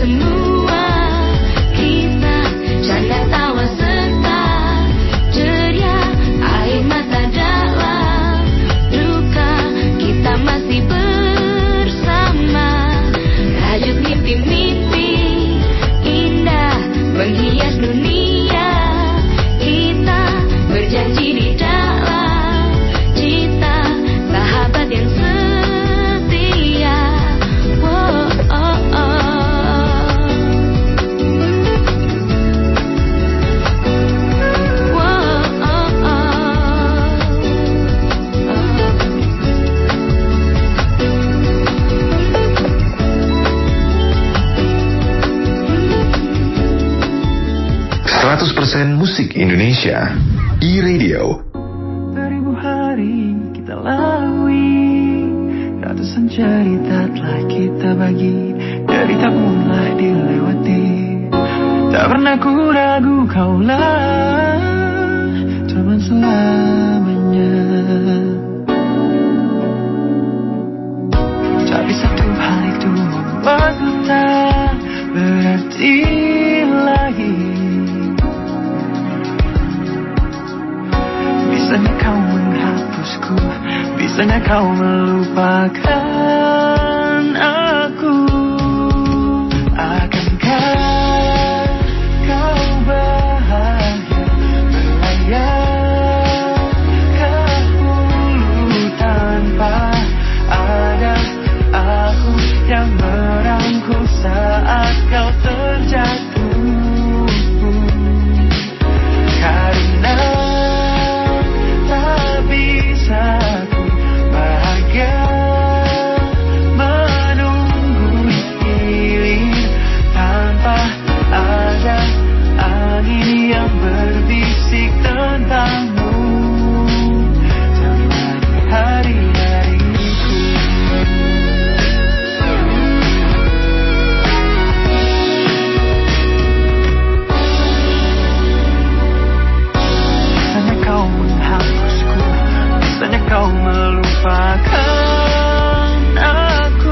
Musik Indonesia e-radio. Beribu hari kita lalui, ratusan cerita telah kita bagi, derita pun dilewati. Tak pernah ku ragu kaulah teman selamanya. Tapi satu hal itu membuatku tak berarti lagi. Bisanya kau menghapusku, bisanya kau melupakan aku. Akankah kau bahagia berlayar ke hulu tanpa ada aku yang merangkul saat kau terjatuh? Karena kau melupakan aku.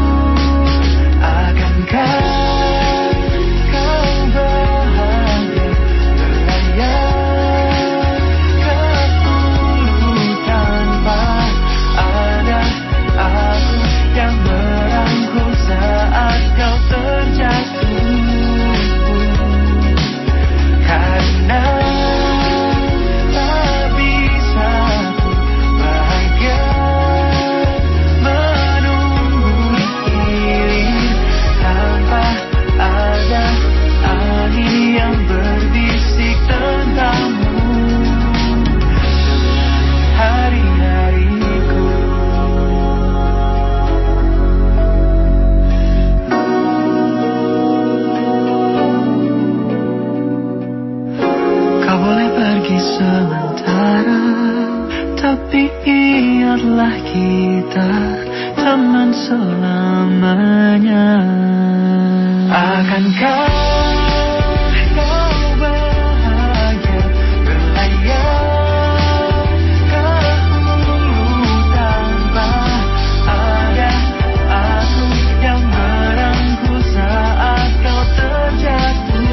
Akankah kau bahagia berlayar ke hulu tanpa ada aku yang merangkul saat kau terjatuh? Karena sementara, tapi ingatlah kita teman selamanya. Akankah kau bahagia berlayar ke hulu tanpa ada aku yang merangkul saat kau terjatuh?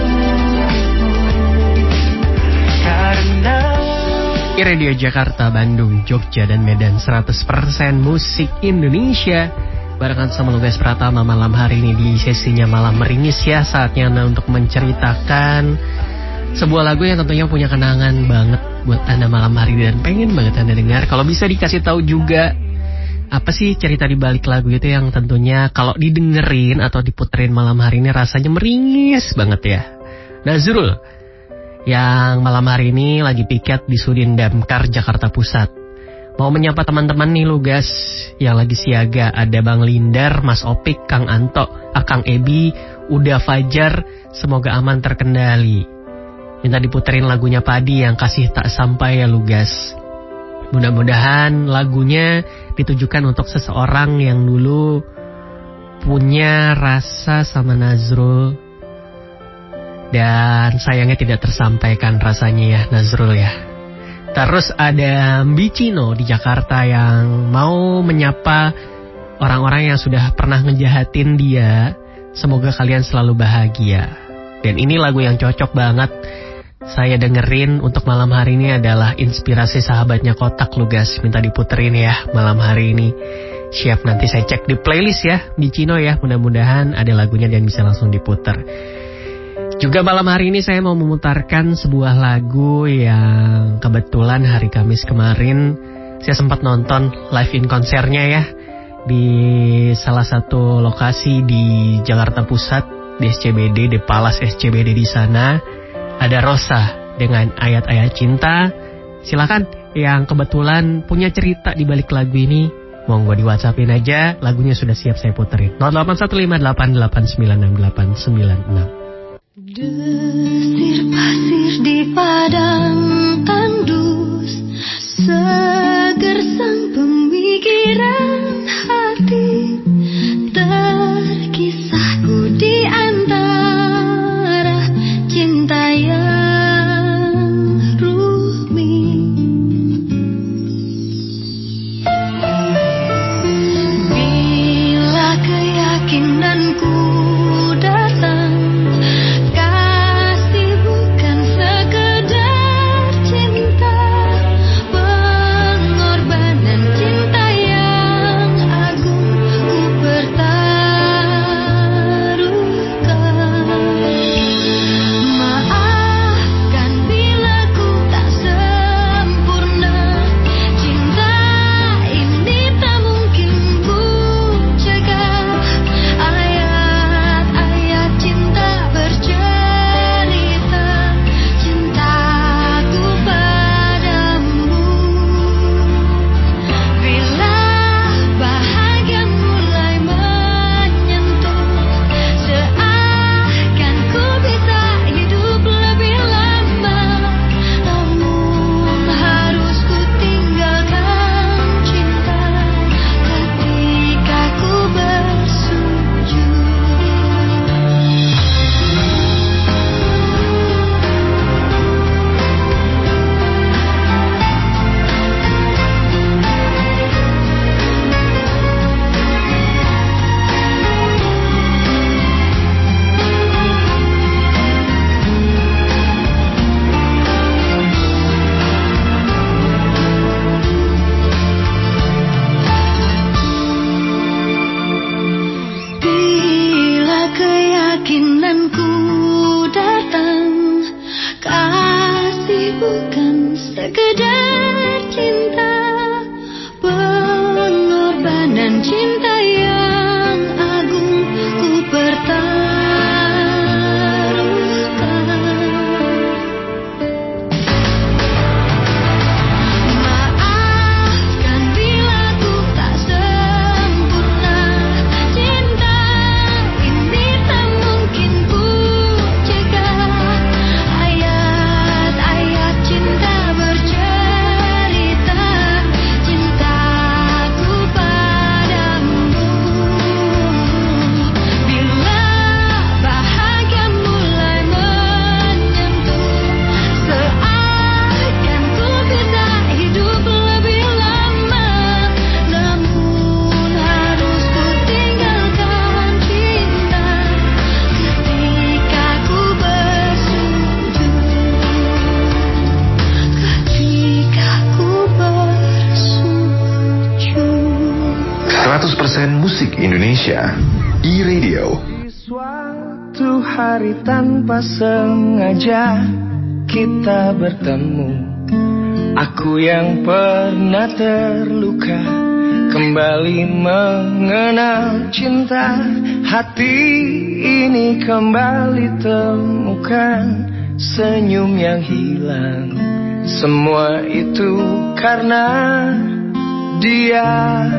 Radio Jakarta, Bandung, Jogja, dan Medan 100% musik Indonesia. Barengan sama Lugas Pratama malam hari ini di sesinya Malam Meringis ya. Saatnya Anda untuk menceritakan sebuah lagu yang tentunya punya kenangan banget buat Anda malam hari ini dan pengen banget Anda dengar. Kalau bisa dikasih tahu juga apa sih cerita di balik lagu itu yang tentunya kalau didengerin atau diputerin malam hari ini rasanya meringis banget ya. Nazrul yang malam hari ini lagi piket di Sudin Damkar Jakarta Pusat. Mau menyapa teman-teman nih Lugas yang lagi siaga. Ada Bang Lindar, Mas Opik, Kang Anto, Akang Ebi, Uda Fajar. Semoga aman terkendali. Minta diputerin lagunya Padi yang Kasih Tak Sampai ya Lugas. Mudah-mudahan lagunya ditujukan untuk seseorang yang dulu punya rasa sama Nazrul dan sayangnya tidak tersampaikan rasanya ya Nazrul ya. Terus ada Mbicino di Jakarta yang mau menyapa orang-orang yang sudah pernah ngejahatin dia Semoga kalian selalu bahagia. Dan ini lagu yang cocok banget saya dengerin untuk malam hari ini adalah inspirasi sahabatnya Kotak Lugas. Minta diputerin ya malam hari ini. Siap, nanti saya cek di playlist ya di Cino ya. Mudah-mudahan ada lagunya dan bisa langsung diputer. Juga malam hari ini saya mau memutarkan sebuah lagu yang kebetulan hari Kamis kemarin saya sempat nonton live in konsernya ya. Di salah satu lokasi di Jakarta Pusat, di SCBD, di Palace SCBD di sana. Ada Rosa dengan Ayat-Ayat Cinta. Silakan yang kebetulan punya cerita di balik lagu ini. Monggo di WhatsAppin aja, lagunya sudah siap saya puterin. 0815889896. Desir pasir di padang tandus, segersang pemikiran hati, terkisahku di antara cinta yang rumit. Bila keyakinanku datang, kasih bukan sekedar cinta, pengorbanan cinta yang agung ku pertaruhkan. Maafkan bila ku tak sempurna, cinta ini tak mungkin ku cegah. Ayat-ayat cinta bercerita cintaku padamu. Bila bahagia mulai menyentuh, seakan ku bisa hidup lebih lama. Namun harus ku tinggalkan cinta ketika ku bersujud. 'Bila keyakinanku datang, kasih bukan sekedar cinta, pengorbanan cinta yang agung ku pertaruhkan. Maafkan bila ku tak sempurna, cinta ini tak mungkin ku cegah. Ayat-ayat cinta bercerita cintaku padamu. Bila bahagia mulai menyentuh, seakan ku bisa hidup lebih lama. Namun harus ku tinggalkan cinta ketika ku bersujud. Ketika ku bersujud. 100% musik Indonesia. E-Radio. Di suatu hari tanpa sengaja kita bertemu. Aku yang pernah terluka kembali mengenal cinta. Hati ini kembali temukan senyum yang hilang. Semua itu karena dia.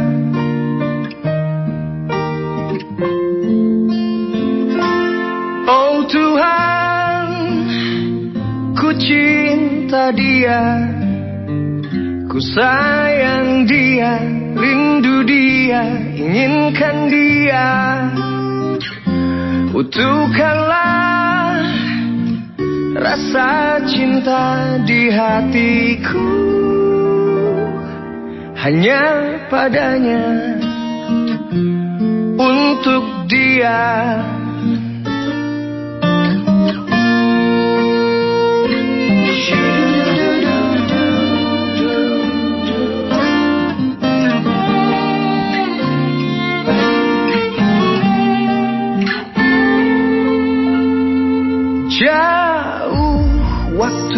Oh Tuhan, ku cinta dia, ku sayang dia, rindu dia, inginkan dia. Utuhkanlah rasa cinta di hatiku, hanya padanya, untuk dia.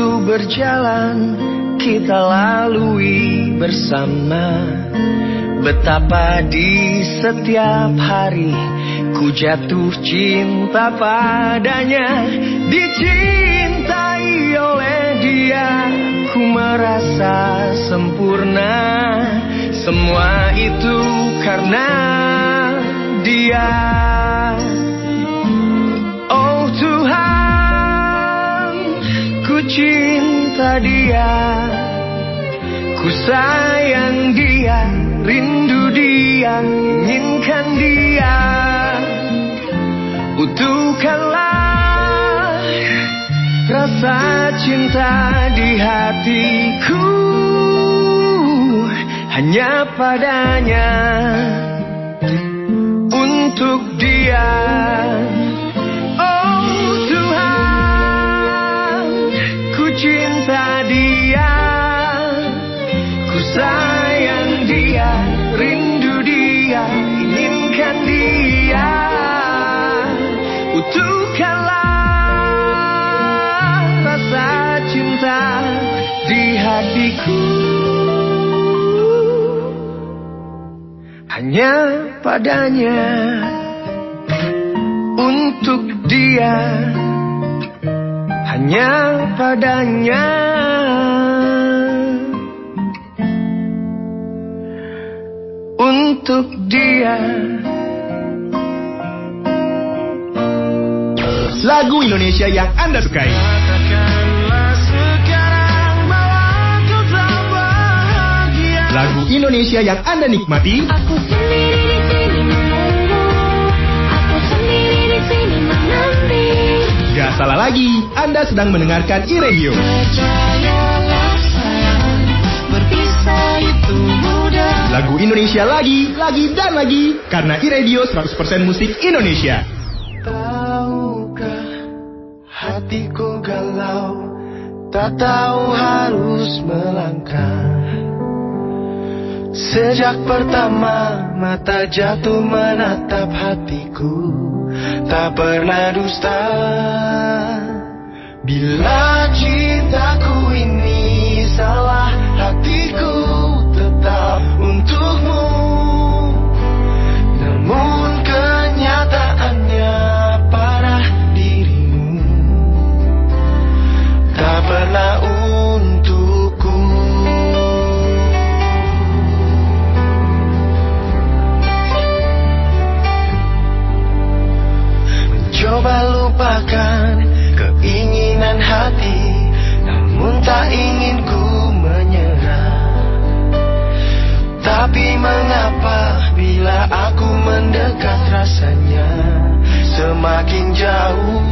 itu berjalan, kita lalui bersama. Betapa di setiap hari ku jatuh cinta padanya. Dicintai oleh dia, ku merasa sempurna. Semua itu karena dia. Oh Tuhan, ku cinta dia, ku sayang dia, rindu dia, inginkan dia. Utuhkanlah rasa cinta di hatiku, hanya padanya, untuk dia. Oh Tuhan, ku cinta dia, ku sayang dia, rindu dia, inginkan dia. Utuhkanlah rasa cinta di hatiku, hanya padanya, untuk dia, hanya padanya, untuk dia. Lagu Indonesia yang Anda sukai. Katakanlah sekarang bahwa kau tak bahagia. Lagu Indonesia yang Anda nikmati. Aku sendiri di sini menunggu, aku sendiri di sini menanti. Gak salah lagi, Anda sedang mendengarkan iRadio. Percayalah sayang, berpisah itu mudah. Lagu Indonesia lagi dan lagi. Karena iRadio 100% musik Indonesia. Tahukah hatiku galau, tak tahu harus melangkah. Sejak pertama mata jatuh menatap hatiku, tak pernah dusta. Bila cintaku ini salah, hatiku tetap untukmu. Namun kenyataannya parah dirimu, tak pernah untukku. Mencoba lupakan keinginan hati, namun tak ingin ku menyerah. Tapi mengapa bila aku mendekat rasanya semakin jauh?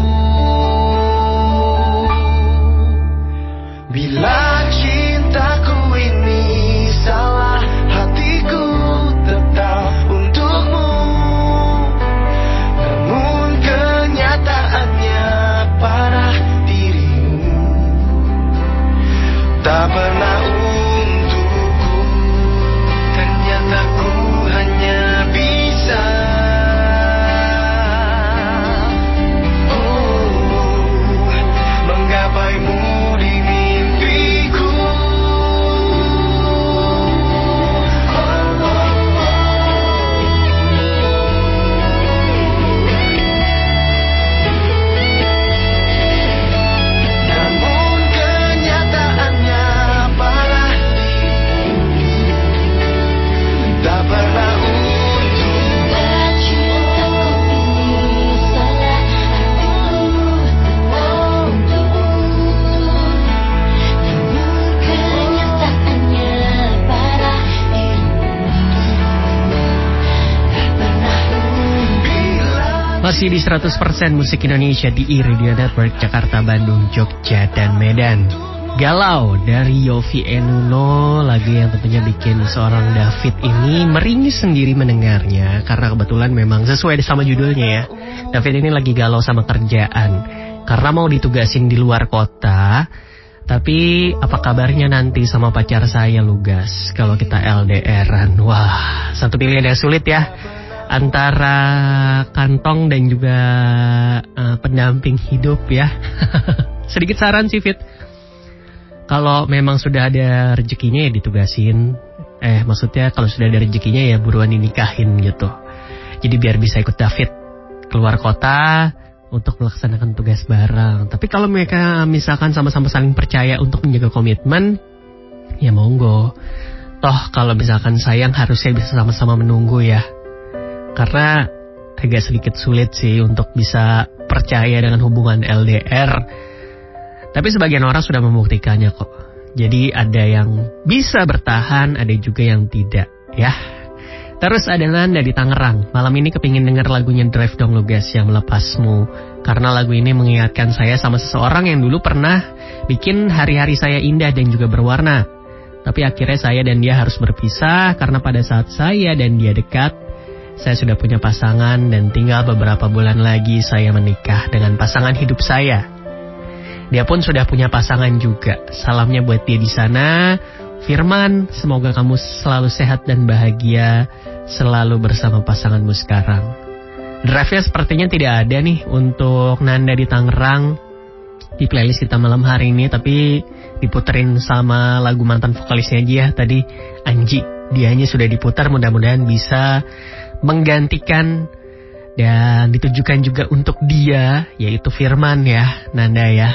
Bila cintaku ini salah, hatiku tetap untukmu. Namun kenyataannya parah dirimu, tak pernah untukku. Ternyata ku hanya bisa menggapaimu di mimpiku. Namun kenyataannya parah dirimu, tak pernah untukku. Cintaku ini salah, hatiku tetap untukmu. Namun kenyataannya parah dirimu, tak pernah untukku. Masih di 100% musik Indonesia di iRadio Network Jakarta, Bandung, Jogja, dan Medan. Galau dari Yovie and Nuno, lagu yang tentunya bikin seorang David ini meringis sendiri mendengarnya. Karena kebetulan memang sesuai sama judulnya ya. David ini lagi galau sama kerjaan, karena mau ditugasin di luar kota. Tapi apa kabarnya nanti sama pacar saya Lugas kalau kita LDRan? Wah, satu pilihan yang sulit ya, antara kantong dan juga pendamping hidup ya. Sedikit saran sih Fit, Kalau memang sudah ada rezekinya ya ditugasin. Maksudnya kalau sudah ada rezekinya ya buruan dinikahin gitu. Jadi biar bisa ikut David keluar kota untuk melaksanakan tugas bareng. Tapi kalau mereka misalkan sama-sama saling percaya untuk menjaga komitmen, ya monggo. Toh kalau misalkan sayang harusnya bisa sama-sama menunggu ya. Karena agak sedikit sulit sih untuk bisa percaya dengan hubungan LDR. Tapi sebagian orang sudah membuktikannya kok. Jadi ada yang bisa bertahan, ada juga yang tidak ya. Terus ada Nanda di Tangerang. Malam ini kepingin denger lagunya Drive Dong Lugas yang Melepasmu. Karena lagu ini mengingatkan saya sama seseorang yang dulu pernah bikin hari-hari saya indah dan juga berwarna. Tapi akhirnya saya dan dia harus berpisah karena pada saat saya dan dia dekat, saya sudah punya pasangan dan tinggal beberapa bulan lagi saya menikah dengan pasangan hidup saya. Dia pun sudah punya pasangan juga. Salamnya buat dia di sana. Firman, semoga kamu selalu sehat dan bahagia, selalu bersama pasanganmu sekarang. Drive-nya sepertinya tidak ada nih untuk Nanda di Tangerang di playlist kita malam hari ini, tapi diputerin sama lagu mantan vokalisnya aja ya tadi, Anji. Dianya sudah diputar, mudah-mudahan bisa menggantikan dan ditujukan juga untuk dia, yaitu Firman ya, Nanda ya.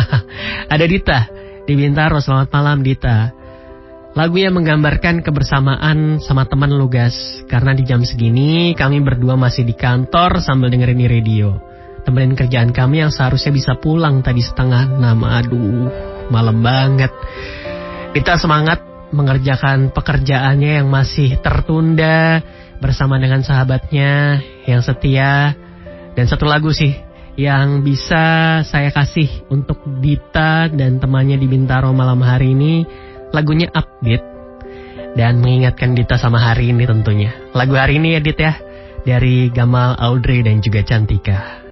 Ada Dita di Bintaro, selamat malam Dita. Lagu yang menggambarkan kebersamaan sama teman Lugas. Karena di jam segini kami berdua masih di kantor sambil dengerin di radio. Temenin kerjaan kami yang seharusnya bisa pulang tadi 5:30. Aduh, malam banget. Kita semangat mengerjakan pekerjaannya yang masih tertunda bersama dengan sahabatnya yang setia. Dan satu lagu sih yang bisa saya kasih untuk Dita dan temannya di Bintaro malam hari ini. Lagunya upbeat dan mengingatkan Dita sama hari ini tentunya. Lagu hari ini ya Dit ya, dari Gamal, Audrey dan juga Cantika.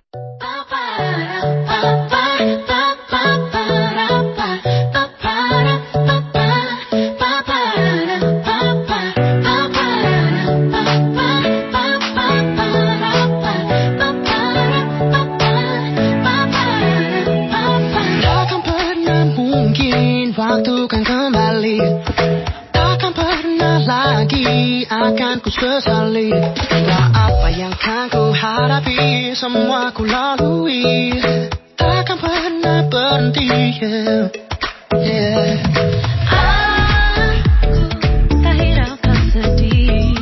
Takkan pernah mungkin waktu kan kembali, takkan pernah lagi akan ku sesali. Entah apa yang kan ku hadapi, semua ku lalui, takkan pernah berhenti. Yeah. Aku tak hiraukan sedih.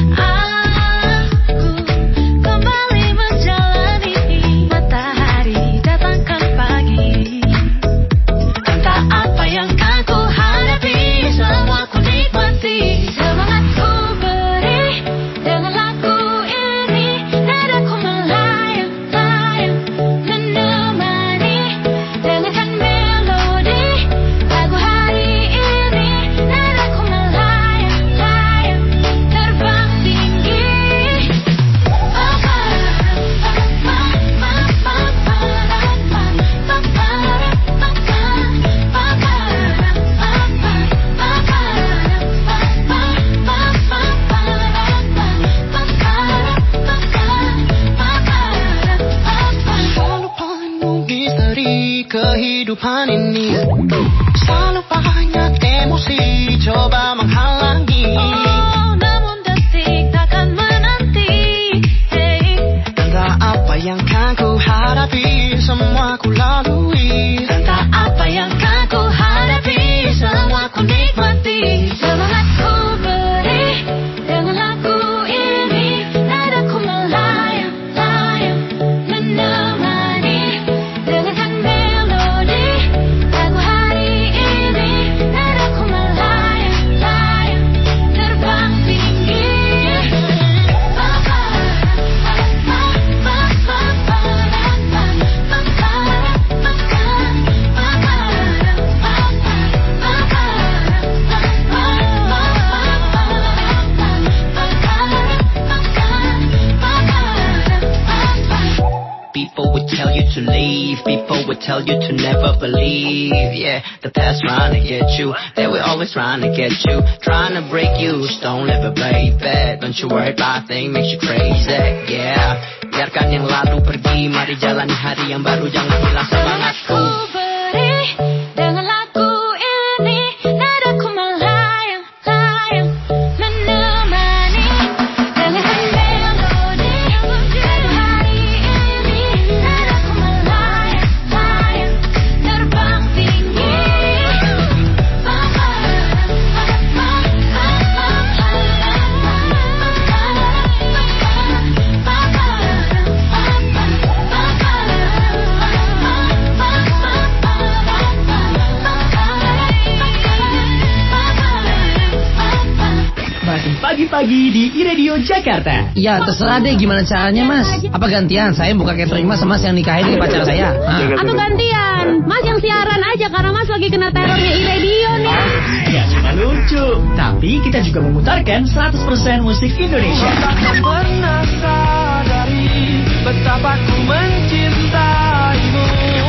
Aku kembali menjalani matahari datangkan pagi. Entah apa yang kan ku hadapi, semua ku nikmati. Semangat ku beri dengan lagu ini, nadaku melayang-layang menemani. Dengarkan melodi lagu hari ini, nadaku melayang-layang terbang tinggi. Selalu penuh misteri kehidupan ini, selalu banyak emosi coba menghalangi. Oh, namun detik takkan menanti. Hey. Entah apa yang kan ku hadapi, semua ku lalui. Entah apa yang kan ku hadapi, semua ku nikmati. Semangat ku beri dengan lagu ini, nadaku melayang-layang menemani. Dengarkan melodi lagu hari ini, nadaku melayang-layang terbang tinggi. People would tell you to leave, people would tell you to never believe. Yeah, the past trying to get you, they were always trying to get you, trying to break you. Just don't ever baby, don't you worry about things makes you crazy. Yeah, biarkan yang lalu pergi, mari jalani hari yang baru, jangan hilang semangatku. Ku beri dengan lagu pagi di iRadio Jakarta. Ya terserah deh gimana caranya mas. Apa gantian saya buka catering mas sama mas yang nikahin di pacar saya? Atau gantian, Mas yang siaran aja karena Mas lagi kena terornya iRadio nih. Ya cuma lucu. Tapi kita juga memutarkan 100% musik Indonesia. Pernah sadari betapa ku mencintaimu.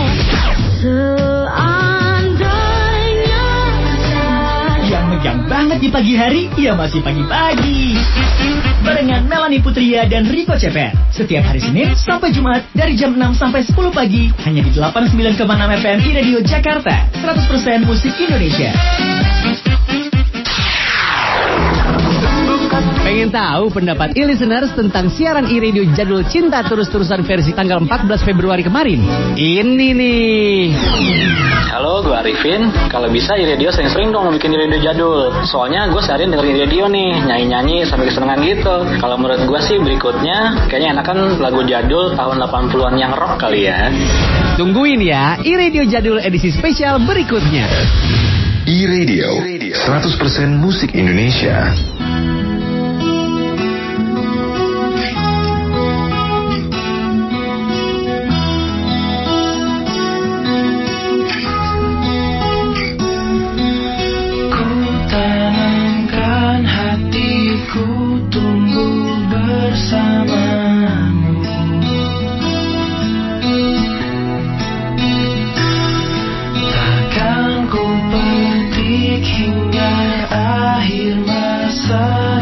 Seandainya Yang megang banget di pagi hari, ya masih pagi-pagi. Barengan Melanie Putria dan Rico Cepet. Setiap hari Senin sampai Jumat dari jam 6 sampai 10 pagi. Hanya di 89,6 FM iRadio Jakarta. 100% musik Indonesia. Pengen tahu pendapat e-listeners tentang siaran iRadio Jadul Cinta Terus-Terusan versi tanggal 14 Februari kemarin? Ini nih. Halo, gue Arifin. Kalau bisa iRadio sering-sering dong bikin iRadio jadul. Soalnya gue seharian dengerin radio nih, nyanyi-nyanyi sampai kesenangan gitu. Kalau menurut gue sih berikutnya kayaknya enakan lagu jadul tahun 80-an yang rock kali ya. Tungguin ya, iRadio Jadul edisi spesial berikutnya. iRadio 100% musik Indonesia. Tanamkan hatiku tumbuh bersamamu. Takkan ku petik hingga akhir masa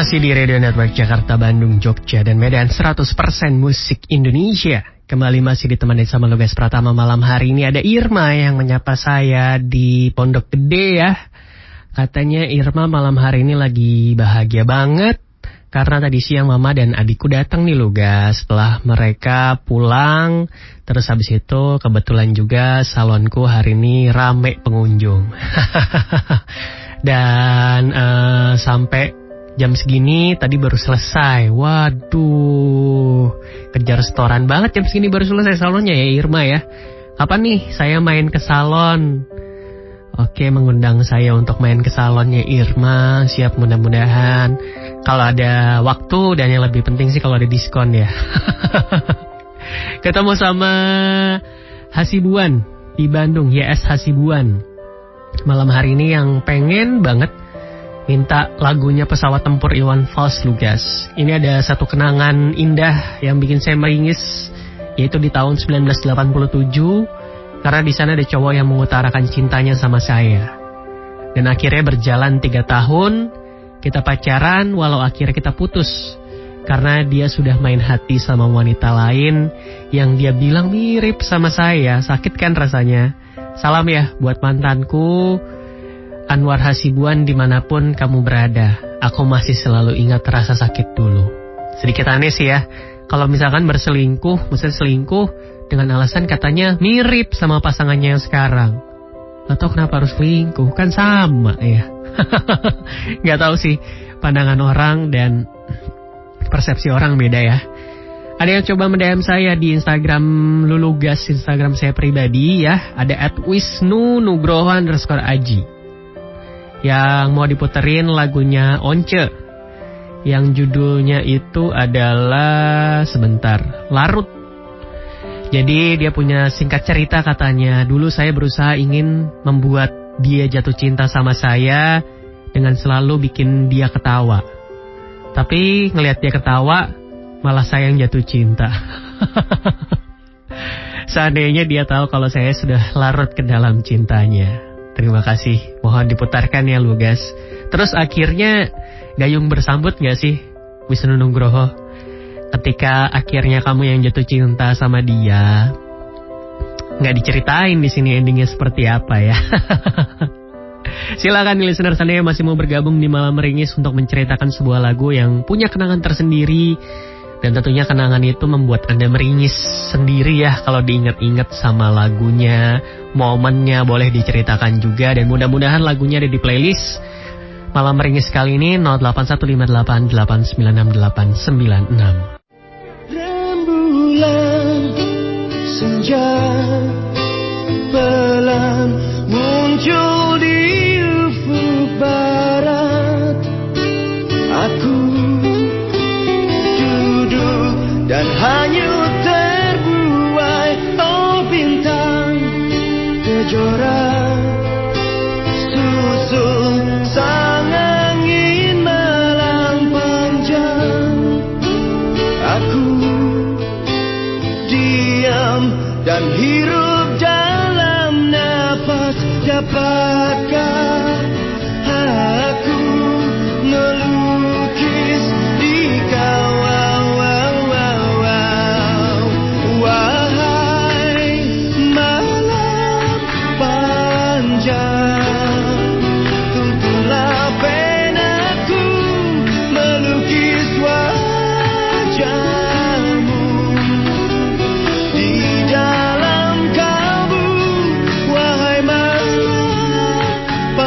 Masih di Radio Network Jakarta, Bandung, Jogja, dan Medan 100% musik Indonesia. Kembali masih ditemani sama Lugas Pratama. Malam hari ini ada Irma yang menyapa saya di Pondok Gede ya. Katanya Irma malam hari ini lagi bahagia banget karena tadi siang mama dan adikku datang nih Lugas. Setelah mereka pulang, terus habis itu kebetulan juga salonku hari ini rame pengunjung. Dan sampai jam segini tadi baru selesai. Waduh, kejar setoran banget, jam segini baru selesai salonnya ya Irma ya. Kapan nih saya main ke salon? Oke, mengundang saya untuk main ke salonnya Irma. Siap, mudah-mudahan kalau ada waktu, dan yang lebih penting sih kalau ada diskon ya. Ketemu sama Hasibuan di Bandung, YS Hasibuan. Malam hari ini yang pengen banget minta lagunya Pesawat Tempur Iwan Fals Lugas. Ini ada satu kenangan indah yang bikin saya meringis, yaitu di tahun 1987, karena di sana ada cowok yang mengutarakan cintanya sama saya. Dan akhirnya berjalan 3 tahun, kita pacaran walau akhirnya kita putus. Karena dia sudah main hati sama wanita lain yang dia bilang mirip sama saya. Sakit kan rasanya? Salam ya buat mantanku Anwar Hasibuan dimanapun kamu berada. Aku masih selalu ingat rasa sakit dulu. Sedikit aneh sih ya, kalau misalkan berselingkuh, misalnya selingkuh dengan alasan katanya mirip sama pasangannya yang sekarang. Gak tau kenapa harus selingkuh, kan sama ya. Gak tahu sih, pandangan orang dan persepsi orang beda ya. Ada yang coba mendm saya di Instagram Lulugas, Instagram saya pribadi ya. Ada @wisnu_nugroho_aji. Yang mau diputerin lagunya Once, yang judulnya itu adalah Larut. Jadi dia punya singkat cerita katanya, dulu saya berusaha ingin membuat dia jatuh cinta sama saya dengan selalu bikin dia ketawa. Tapi ngelihat dia ketawa, malah saya yang jatuh cinta. Seandainya dia tahu kalau saya sudah larut ke dalam cintanya. Terima kasih, mohon diputarkan ya Lugas. Terus akhirnya gayung bersambut gak sih Wisnu Nugroho? Ketika akhirnya kamu yang jatuh cinta sama dia, gak diceritain di sini endingnya seperti apa ya. Silakan listener sana yang masih mau bergabung di Malam Meringis untuk menceritakan sebuah lagu yang punya kenangan tersendiri. Dan tentunya kenangan itu membuat Anda meringis sendiri ya kalau diingat-ingat sama lagunya, momennya boleh diceritakan juga. Dan mudah-mudahan lagunya ada di playlist Malam Meringis kali ini 0815889696. Rembulan senja pelan muncul di ufuk barat. Aku duduk dan hanyut terbuai, oh bintang kejora susul sang angin malam panjang. Aku diam dan hirup dalam nafas, dapatkah aku melukis di kau? Wahai malam panjang, tuntunlah penaku melukis wajahmu di dalam kalbu. Wahai malam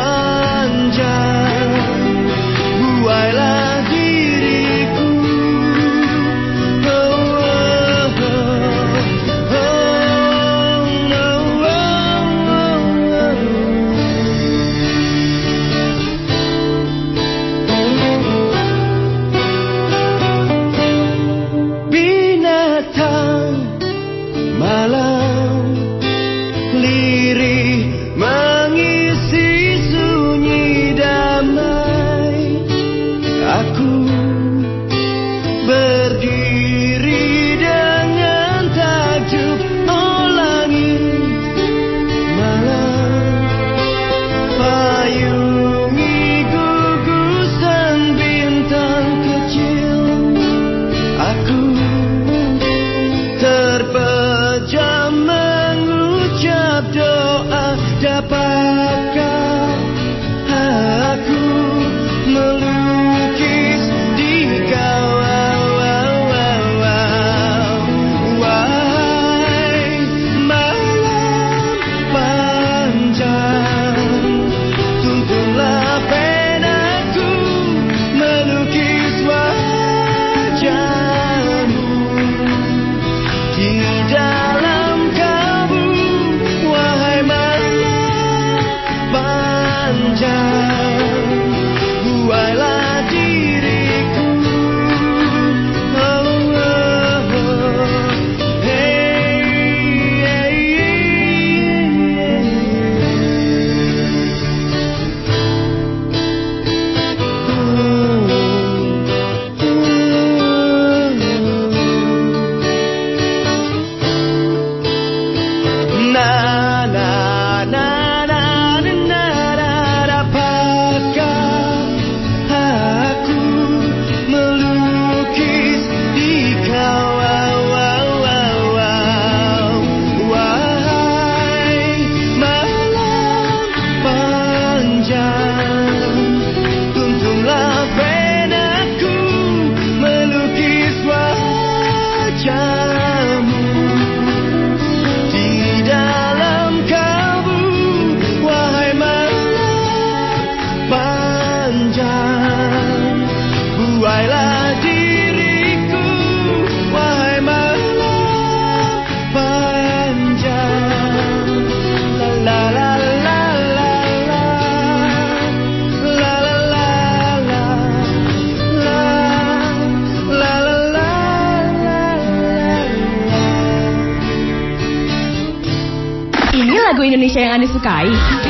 lagu Indonesia yang Anda sukai?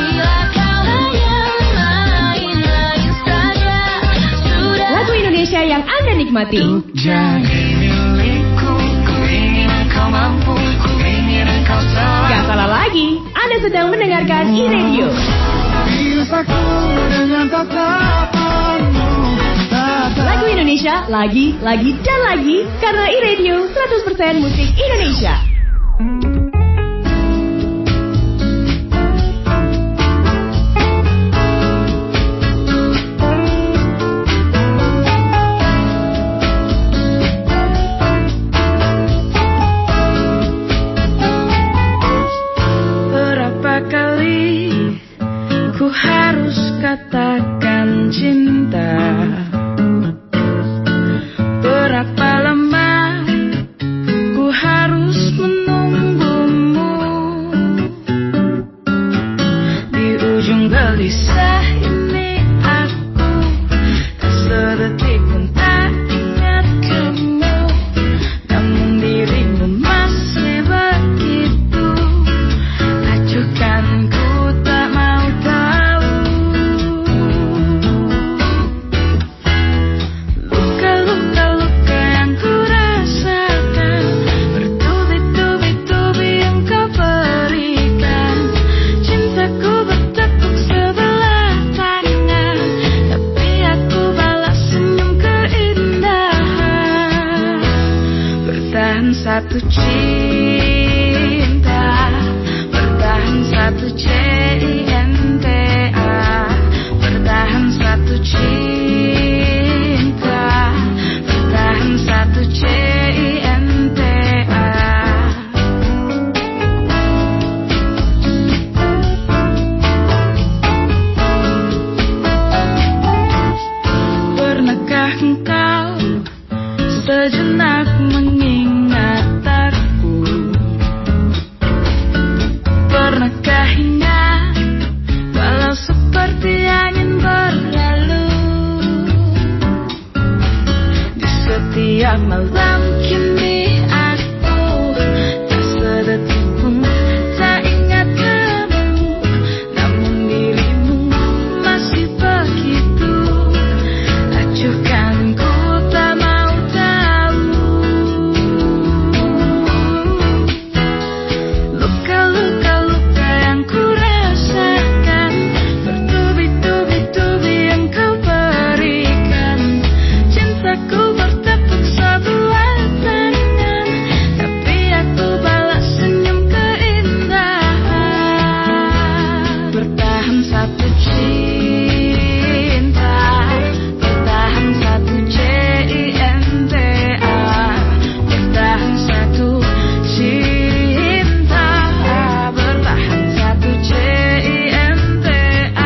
Lagu Indonesia yang Anda nikmati. Gak salah lagi, Anda sedang mendengarkan iRadio. Lagu Indonesia lagi, dan lagi, karena iRadio 100% musik Indonesia. Berapa kali ku harus katakan cinta? Berapa lama ku harus menunggumu? Di ujung gelisah ini aku tak sedetik pun tak ingat kamu. Namun dirimu masih begitu acuhkan, ku tak mau tahu. Luka-luka yang ku rasakan, bertubi-tubi yang kau berikan. Cintaku bertepuk sebelah tangan, tapi aku balas senyum keindahan. Bertahan satu cinta, bertahan satu cinta, bertahan satu cinta, bertahan satu cinta. Pernahkah engkau sejenak mengingat aku? Pernahkah ingat walau seperti angin berlalu? Di setiap malam kini aku tak sedetik pun tak ingat kamu. Namun dirimu masih begitu acuhkan, ku tak mau tahu. Luka-luka yang ku rasakan, bertubi-tubi yang kau berikan. Cintaku bertepuk sebelah tangan, tapi aku balas senyum keindahan. Bertahan satu cinta, bertahan satu cinta, bertahan satu cinta, bertahan satu cinta.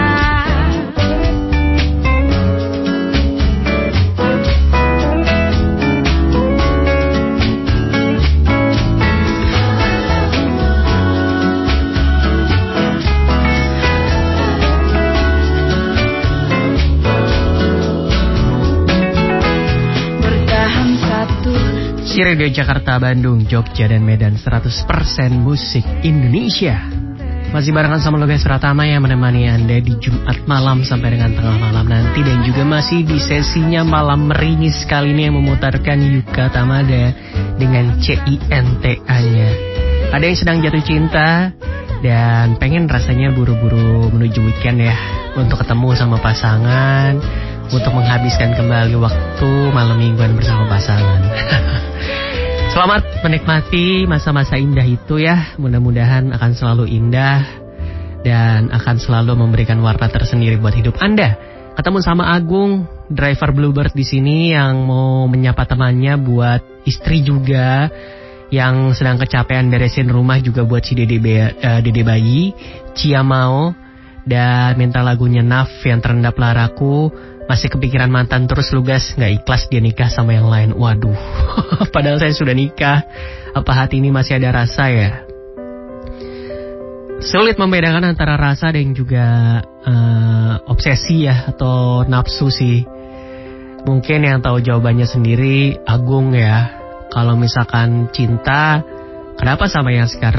Bertahan satu iRadio Jakarta, Bandung, Jogja, dan Medan 100% musik Indonesia. Masih barengan sama Lugas Pratama yang menemani Anda di Jumat malam sampai dengan tengah malam nanti. Dan juga masih di sesinya Malam Meringis kali ini yang memutarkan Yuka Tamada dengan CINTA-nya. Ada yang sedang jatuh cinta dan pengen rasanya buru-buru menuju weekend ya, untuk ketemu sama pasangan, untuk menghabiskan kembali waktu malam mingguan bersama pasangan. Selamat menikmati masa-masa indah itu ya. Mudah-mudahan akan selalu indah dan akan selalu memberikan warna tersendiri buat hidup Anda. Ketemu sama Agung, driver Bluebird di sini yang mau menyapa temannya buat istri juga yang sedang kecapean beresin rumah, juga buat si Dede bayi, Cia Mao, dan minta lagunya Naf yang terendap laraku. Masih kepikiran mantan terus Lugas, gak ikhlas dia nikah sama yang lain. Waduh, padahal saya sudah nikah. Apa hati ini masih ada rasa ya? Sulit membedakan antara rasa dan juga obsesi ya, atau nafsu sih. Mungkin yang tahu jawabannya sendiri Agung ya. Kalau misalkan cinta, kenapa sama yang sekarang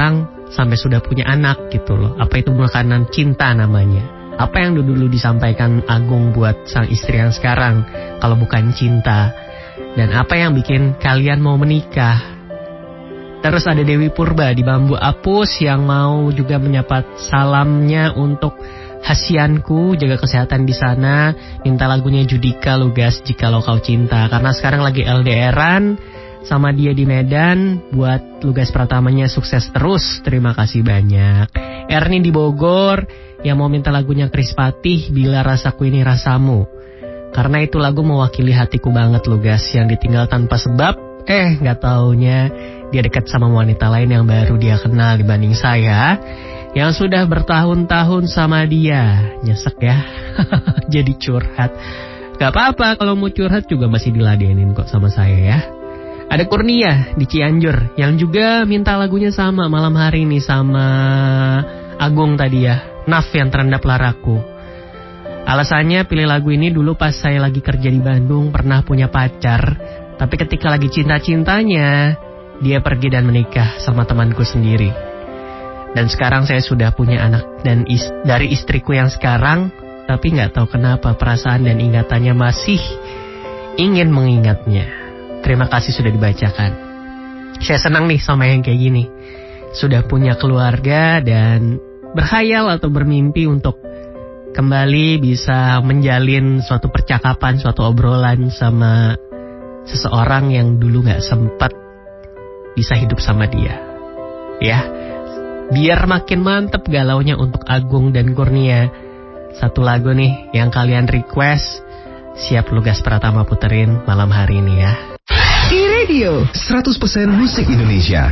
sampai sudah punya anak gitu loh. Apa itu makanan cinta namanya? Apa yang dulu disampaikan Agung buat sang istri yang sekarang kalau bukan cinta? Dan apa yang bikin kalian mau menikah? Terus ada Dewi Purba di Bambu Apus yang mau juga menyapa salamnya untuk Hasianku, jaga kesehatan di sana. Minta lagunya Judika Lugas, Jikalau Kau Cinta, karena sekarang lagi LDRan sama dia di Medan. Buat Lugas Pratamanya sukses terus, terima kasih banyak. Erni di Bogor yang mau minta lagunya Kris Patih, Bila Rasaku Ini Rasamu, karena itu lagu mewakili hatiku banget Lugas, yang ditinggal tanpa sebab. Gak taunya dia dekat sama wanita lain yang baru dia kenal dibanding saya yang sudah bertahun-tahun sama dia. Nyesek ya. Jadi curhat. Gak apa-apa, kalau mau curhat juga masih diladenin kok sama saya ya. Ada Kurnia di Cianjur yang juga minta lagunya sama malam hari ini sama Agung tadi ya, Naf yang Terendap Laraku. Alasannya pilih lagu ini dulu pas saya lagi kerja di Bandung pernah punya pacar, tapi ketika lagi cinta-cintanya dia pergi dan menikah sama temanku sendiri. Dan sekarang saya sudah punya anak dan dari istriku yang sekarang, tapi gak tahu kenapa perasaan dan ingatannya masih ingin mengingatnya. Terima kasih sudah dibacakan. Saya senang nih sama yang kayak gini. Sudah punya keluarga dan berkhayal atau bermimpi untuk kembali bisa menjalin suatu percakapan, suatu obrolan sama seseorang yang dulu gak sempat bisa hidup sama dia. Ya, biar makin mantep galaunya untuk Agung dan Kurnia, satu lagu nih yang kalian request, siap Lugas Pratama puterin malam hari ini ya. E-Radio 100% musik Indonesia.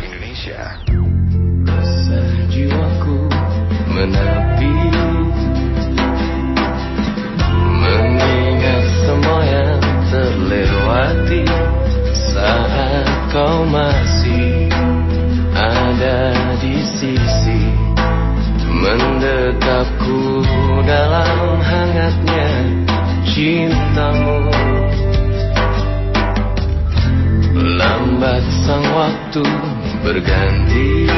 Rasa jiwaku menepi, mengingat semua yang terlewati saat kau masih ada di sisi, mendekapku dalam hangatnya cintamu. Lambat sang waktu berganti,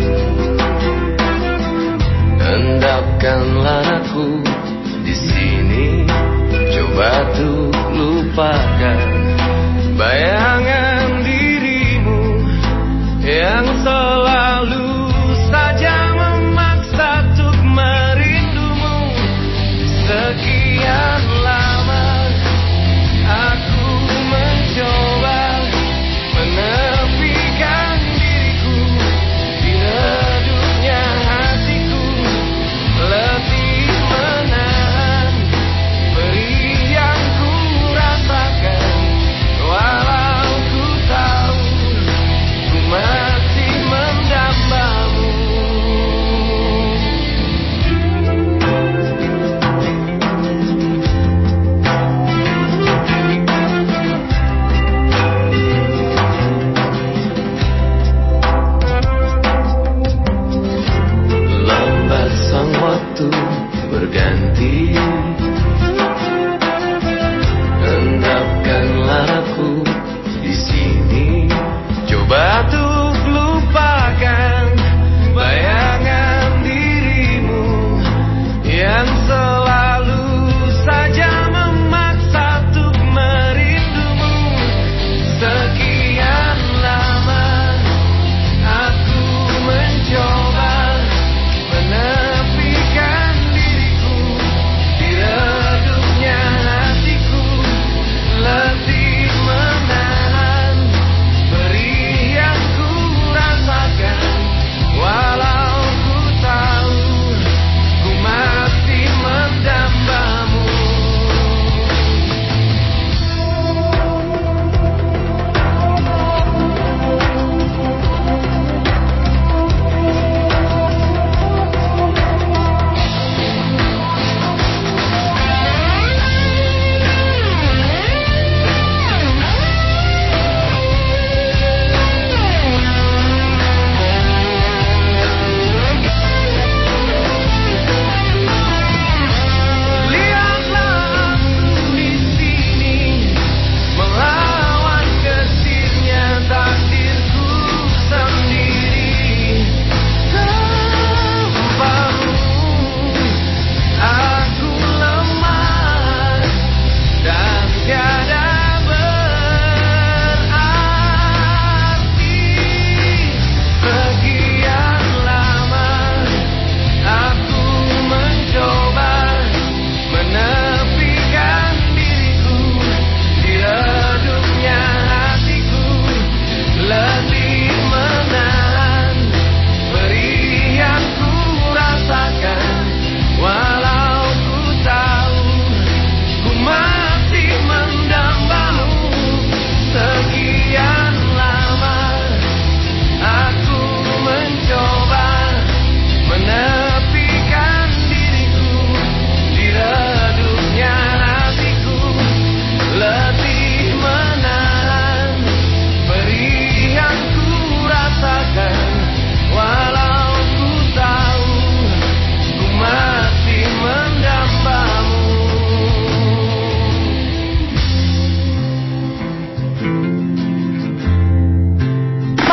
endapkanlah aku di sini, coba tuh lupakan bayangan dirimu yang selalu saja memaksa untuk merindumu. Sekian lama aku mencoba menepikan diriku di redupnya hatiku, letih menahan perih yang ku rasakan, walau ku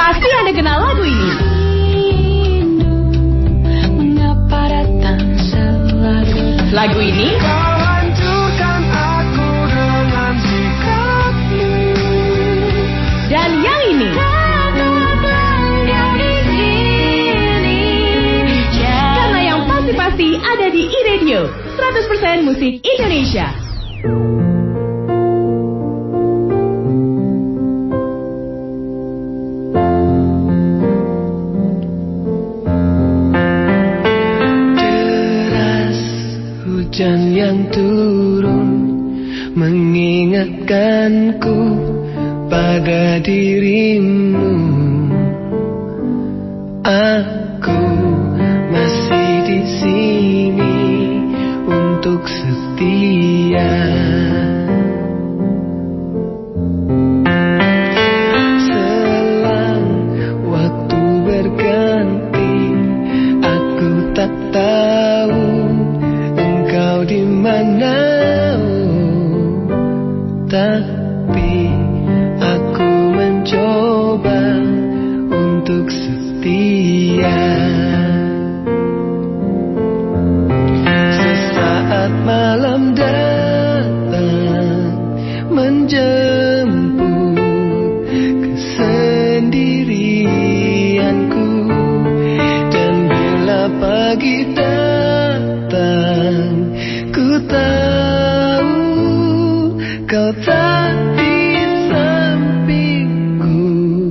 Pasti Anda kenal lagu ini. Mengapa datang selalu? Lagu ini Kau hancurkan aku dengan sikapmu. dan yang ini. Karena yang pasti-pasti ada di iRadio 100% musik Indonesia. Deras hujan yang turun mengingatkanku pada dirimu. Aku masih di sini untuk setia. Selang waktu berganti, aku tak tahu engkau di mana. Tapi aku mencoba untuk setia. Sesaat malam datang menjemput kesendirianku, dan bila pagi datang, ku tahu kau tak di sampingku.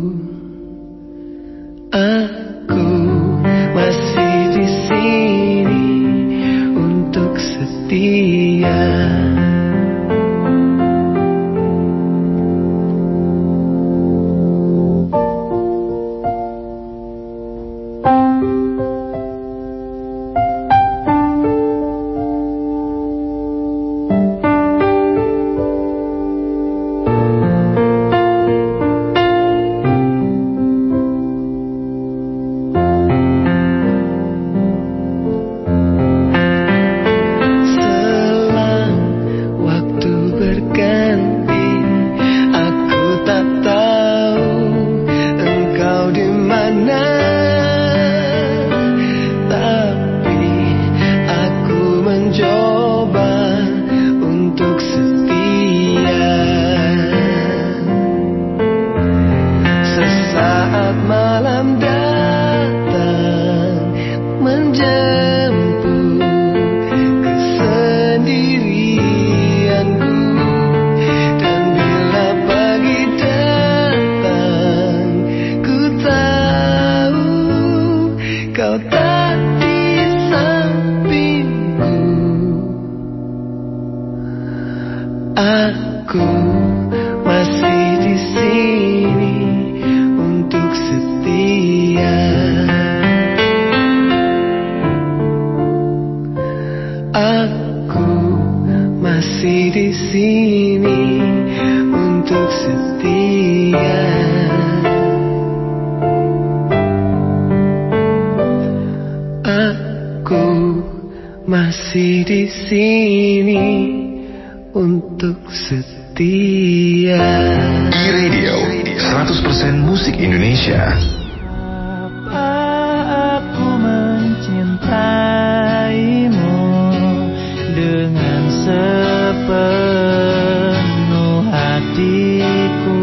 Aku masih di sini untuk setia. Selang waktu berganti, aku tak tahu engkau di mana. Tapi aku mencoba untuk setia. Sesaat malam datang menjemput kesendirianku, dan bila pagi datang, ku tahu kau tak di sampingku. Aku masih di sini untuk setia. Aku masih di sini untuk setia. Aku masih di sini untuk setia. iRadio 100% musik Indonesia. Aku mencintaimu dengan sepenuh hatiku.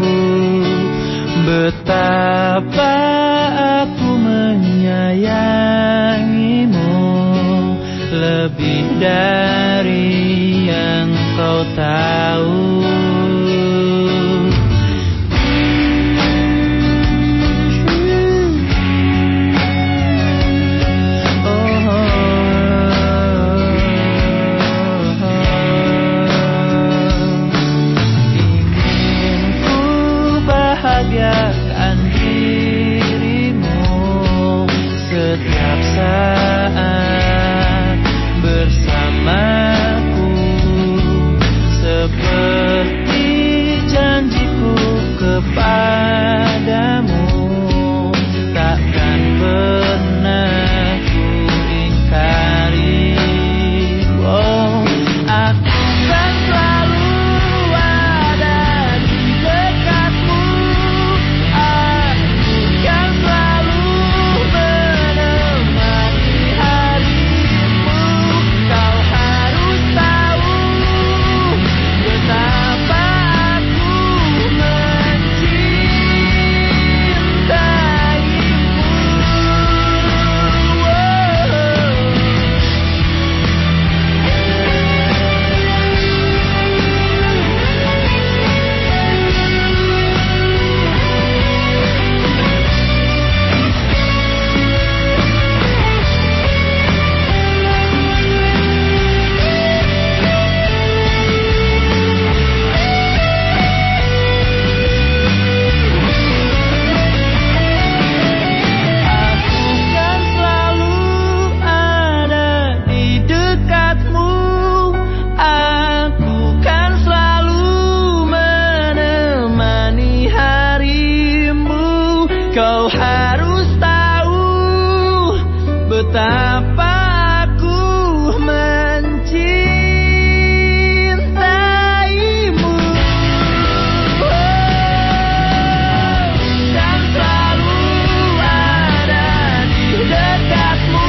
Betapa aku menyayangimu, lebih dari yang kau tahu. Bahagiakan dirimu setiap saat bersamaku, seperti Kau harus tahu betapa aku mencintaimu, dan selalu ada di dekatmu.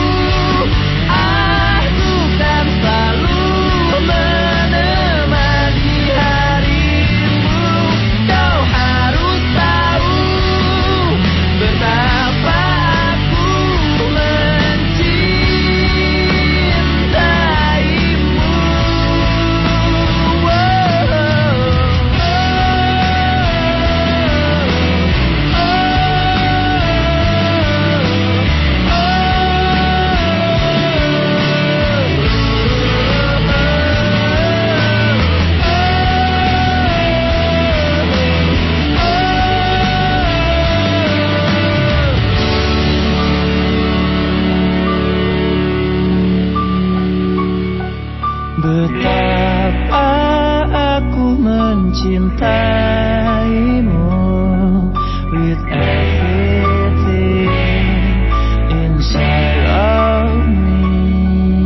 Aku kan selalu menemani harimu. Kau harus tahu betapa aku mencintaimu. Betapa aku mencintaimu, with everything inside of me.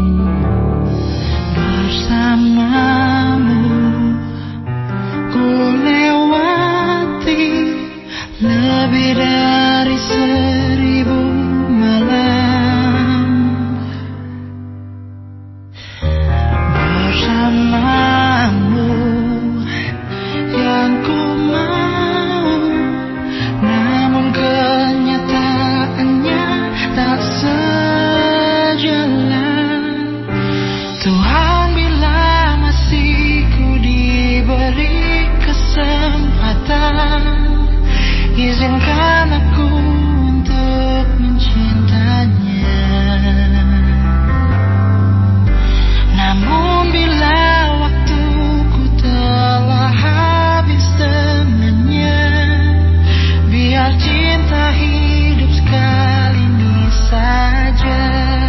Bersamamu ku lewati lebih dari 1000 malam. Bersamamu yang ku mau, namun kenyataannya tak sejalan. Tuhan bila masih ku diberi kesempatan, izinkan aku untuk mencintanya. Namun bila waktuku telah habis dengannya, biar cinta hidup sekali ini saja.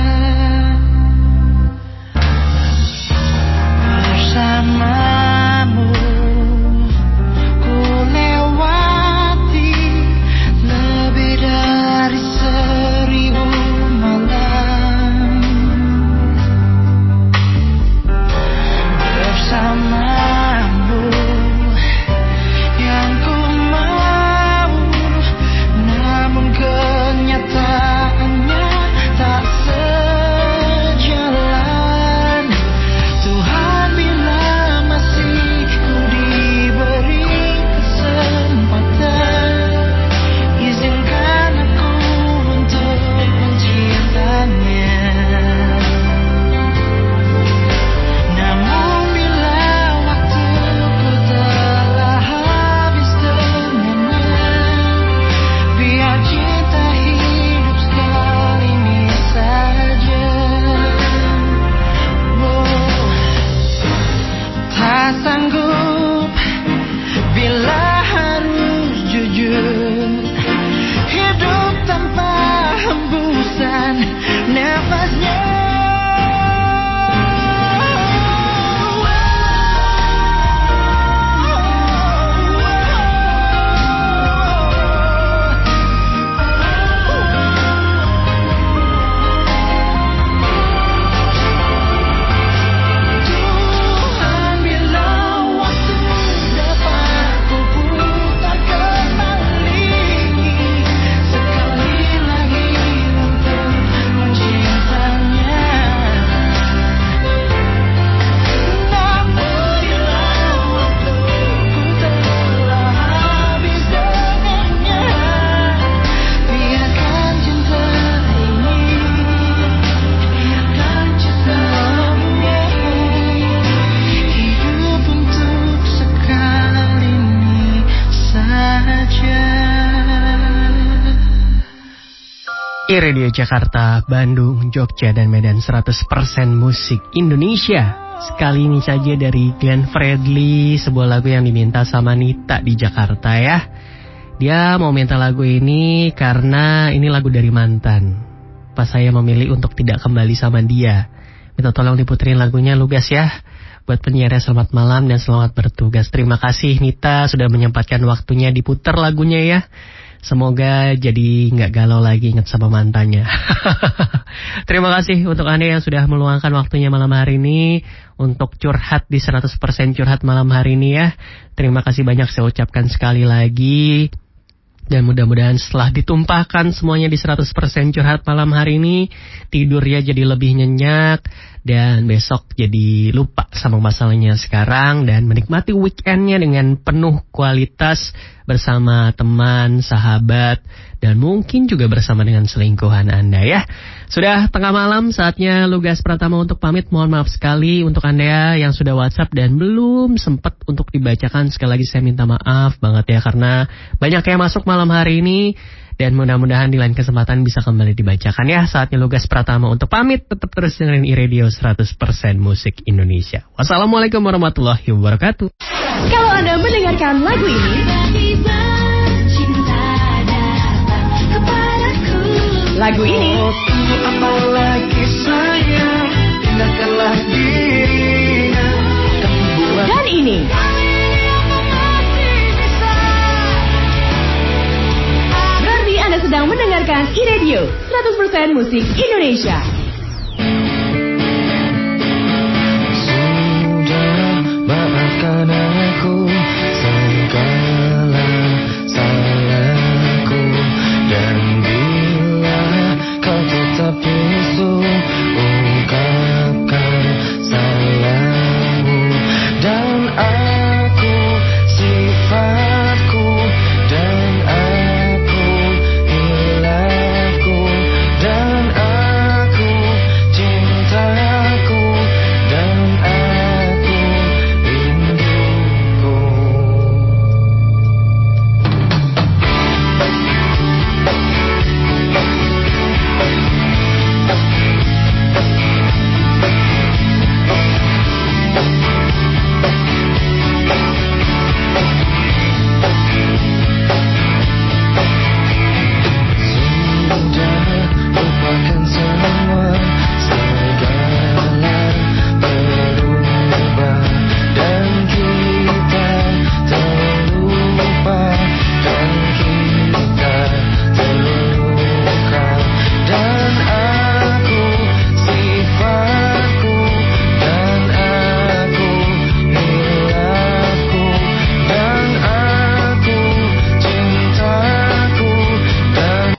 Bersamamu ku lewati lebih dari 1000 malam. Bersamamu yang ku mau, namun kenyataannya tak sejalan. Tuhan bila masih ku diberi kesempatan, izinkan aku untuk mencintanya. Namun bila waktuku telah habis dengannya, biar cinta hidup sekali ini saja. Tak sanggup bila harus jujur, hidup tanpa hembusan nafasnya. Tuhan bila waktu dapat ku putar kembali sekali lagi untuk mencintanya. Namun bila waktuku telah habis dengannya, biarkan cinta ini, biarkan cinta ini hidup untuk sekali ini saja. Radio Jakarta, Bandung, Jogja, dan Medan 100% musik Indonesia. Sekali ini saja dari Glenn Fredly, sebuah lagu yang diminta sama Nita di Jakarta ya. Dia mau minta lagu ini karena ini lagu dari mantan. Pas saya memilih untuk tidak kembali sama dia, minta tolong diputerin lagunya Lugas ya. Buat penyiarnya selamat malam dan selamat bertugas. Terima kasih Nita sudah menyempatkan waktunya diputar lagunya ya. Semoga jadi nggak galau lagi ingat sama mantannya. Terima kasih untuk Anda yang sudah meluangkan waktunya malam hari ini untuk curhat di 100% curhat malam hari ini ya. Terima kasih banyak saya ucapkan sekali lagi. Dan mudah-mudahan setelah ditumpahkan semuanya di 100% curhat malam hari ini, tidurnya jadi lebih nyenyak, dan besok jadi lupa sama masalahnya sekarang, dan menikmati weekendnya dengan penuh kualitas bersama teman, sahabat, dan mungkin juga bersama dengan selingkuhan Anda ya. Sudah tengah malam, saatnya Lugas Pratama untuk pamit. Mohon maaf sekali untuk Anda yang sudah WhatsApp dan belum sempat untuk dibacakan. Sekali lagi saya minta maaf banget ya, karena banyak yang masuk malam hari ini. Dan mudah-mudahan di lain kesempatan bisa kembali dibacakan ya. Saatnya Lugas Pratama untuk pamit. Tetap terus dengerin iRadio 100% Musik Indonesia. Wassalamualaikum warahmatullahi wabarakatuh. Kalau Anda mendengarkan lagu ini, lagu ini, tunggu apa lagi sayang, tindakanlah dirinya dan ini, berarti Anda sedang mendengarkan iRadio 100% Musik Indonesia.